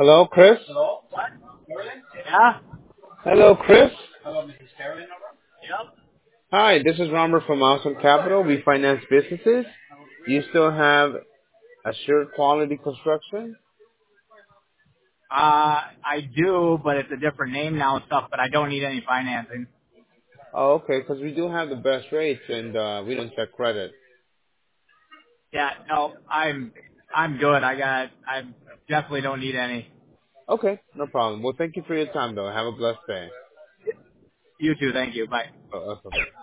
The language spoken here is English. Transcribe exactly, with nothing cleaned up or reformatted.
Hello, Chris? Yeah? Hello, Chris? Yep. Hi, this is Robert from Awesome Capital. We finance businesses. You still have assured quality construction? Uh, I do, but it's a different name now and stuff, but I don't need any financing. Oh, okay, because we do have the best rates and uh, we don't check credit. Yeah, no, I'm, I'm good. I got, I definitely don't need any. Okay, no problem. Well, thank you for your time, though. Have a blessed day. You too. Thank you. Bye. Uh, uh, bye-bye.